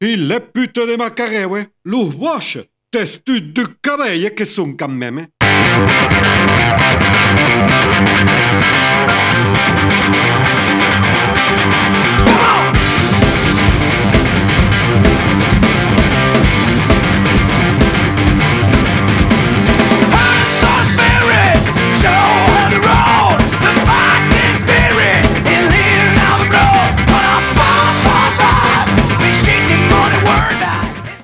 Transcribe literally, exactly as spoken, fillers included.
Il les putes de Macarehue, los boches, testus du cabello que son quand même.